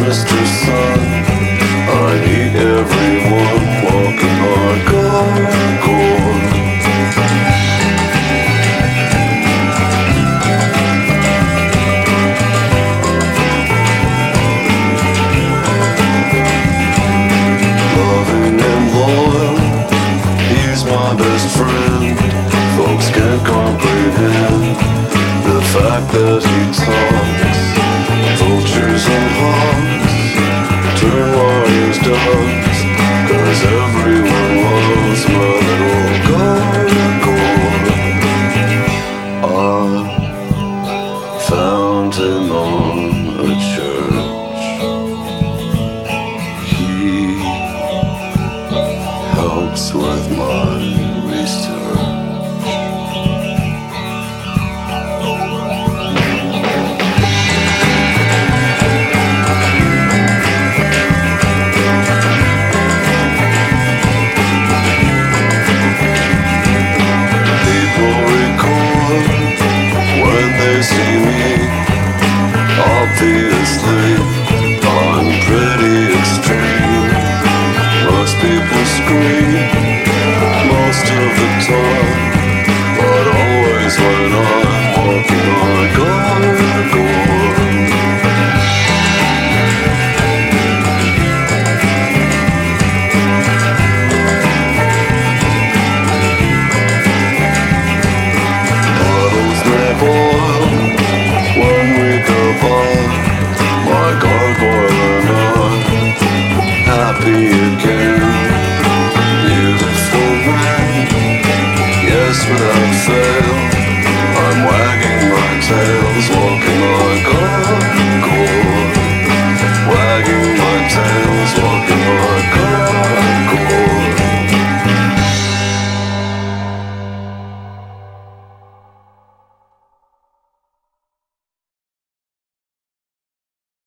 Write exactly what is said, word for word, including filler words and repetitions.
mister Sun. I need everyone walking on Gargoyle. Loving and loyal, he's my best friend. Folks can't comprehend the fact that he talks. Vultures and hawks turn warriors dogs, 'cause everyone loves my little Gargoyle. I found him on a church. He helps with my research.